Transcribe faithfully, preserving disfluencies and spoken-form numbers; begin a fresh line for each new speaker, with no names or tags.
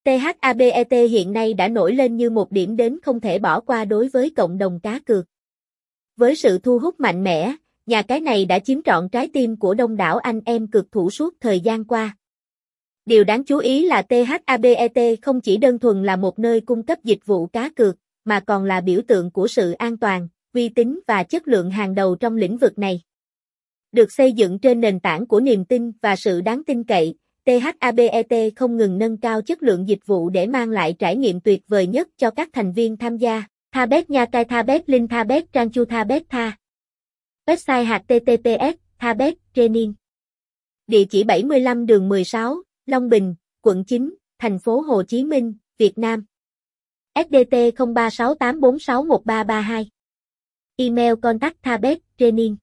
THABET hiện nay đã nổi lên như một điểm đến không thể bỏ qua đối với cộng đồng cá cược. Với sự thu hút mạnh mẽ, nhà cái này đã chiếm trọn trái tim của đông đảo anh em cược thủ suốt thời gian qua. Điều đáng chú ý là THABET không chỉ đơn thuần là một nơi cung cấp dịch vụ cá cược, mà còn là biểu tượng của sự an toàn, uy tín và chất lượng hàng đầu trong lĩnh vực này. Được xây dựng trên nền tảng của niềm tin và sự đáng tin cậy, THABET không ngừng nâng cao chất lượng dịch vụ để mang lại trải nghiệm tuyệt vời nhất cho các thành viên tham gia. Thabet Nha Cai Thabet Linh Thabet Trang Chu Thabet Tha. Website H T T P S Thabet Training. Địa chỉ bảy mươi lăm đường mười sáu, Long Bình, quận chín, thành phố Hồ Chí Minh, Việt Nam. S D T không ba sáu tám bốn sáu một ba ba hai. Email contact thabet training